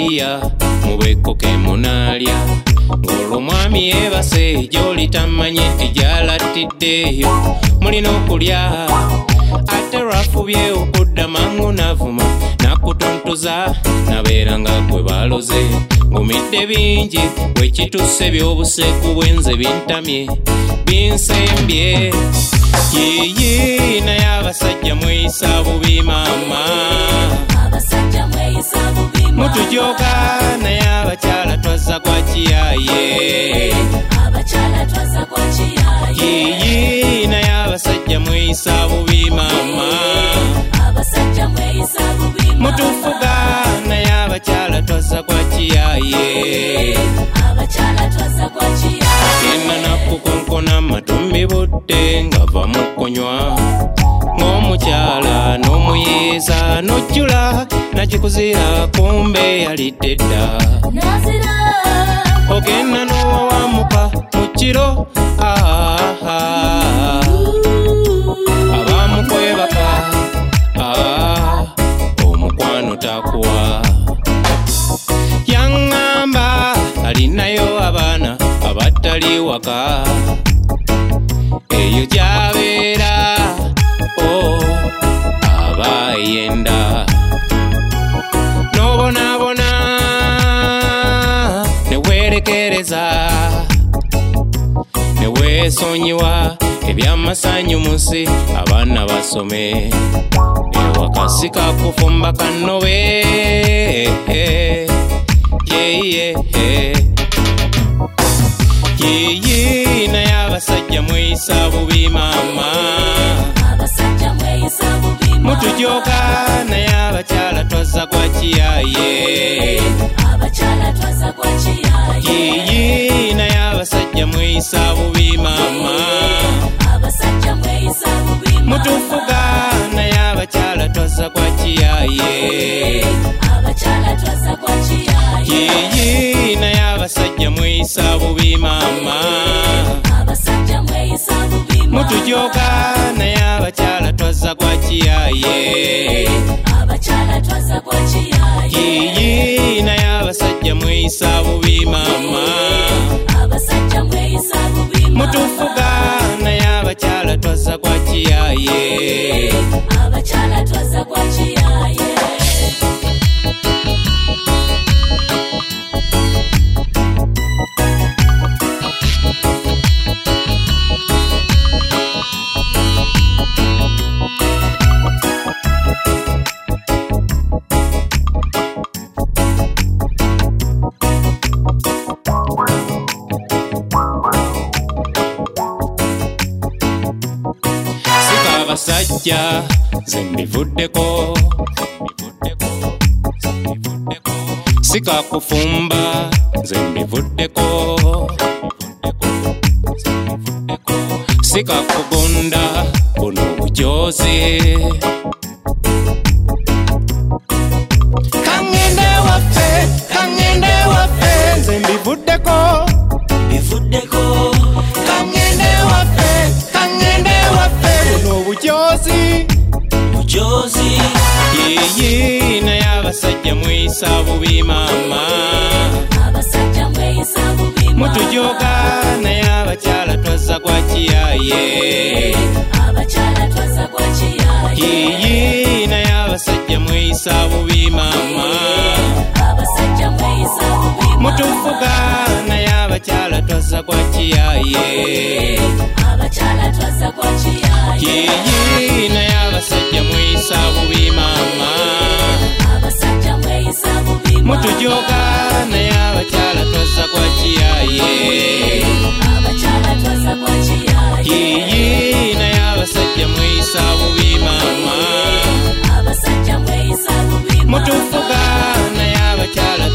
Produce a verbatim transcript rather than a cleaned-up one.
Maria mubeko ke munalya ngolo mwami yebase joli tamanye ejalattiddeyo mulina okulya ate lwafubye okudda mangu navuma nakutontoza nabeeranga gwe baloze ngumidde bingi bwekitusse by'obuseeku bwenze bintamye binsembye yiyi naye abasajja mweyisa bubi maama mutujoga naye abakyala twazza kwa kiyaye yiyi naye abasajja mweyisa bubi maama mutufuga naye abakyala twazza kwa kiyaye genda nakukonkona matumbi budde ngava mu kunywa ng'omukyala n'omuyeeza n'ojjula nakikuzira kumbe yalidde dda ogenda n'owawamuka mu kiro abamukwebaka omukwano takuwa yaŋŋamba alinayo abaana abatali waka eyo gy'abeera abayenda n'obonaabona ne weerekereza ne weesonyiwa ebyamasanyu mu nsi abaana basome ewakasi kakufumba kannobe yeye yiyi naye abasajja mweyisa bubi maama mutujoga naye abakyala twazza kwa kiyaye yiyi naye abasajja mweyisa bubi maama mutufuga naye abakyala twazza kwa kiyaye yiyi naye abasajja mweyisa bubi maama mutujoga naye abakyala twazza kwa kiyaye yiyi naye abasajja mweyisa bubi maama mutufuga naye abakyala twazza kwa kiyaye abasajja nze mbivuddeko sikakufumba nze mbivuddeko sikakugonda buno bujozi kangende waffe kangende waffe nze mbivuddeko mbivuddeko kangende waffe kangende waffe buno bujozi bujozi yiyi naye abasajja mweyisa bubi maama mutujoga naye abakyala twazza kwa kiyaye yiyi naye abasajja mweyisa bubi maama mutufuga naye abakyala twazza kwa kiyaye yiyi naye abasajja mweyisa bubi maama mutujoga naye abakyala twazza kwa kiyaye yiyi naye abasajja mweyisa bubi maama mutufuga naye abakyala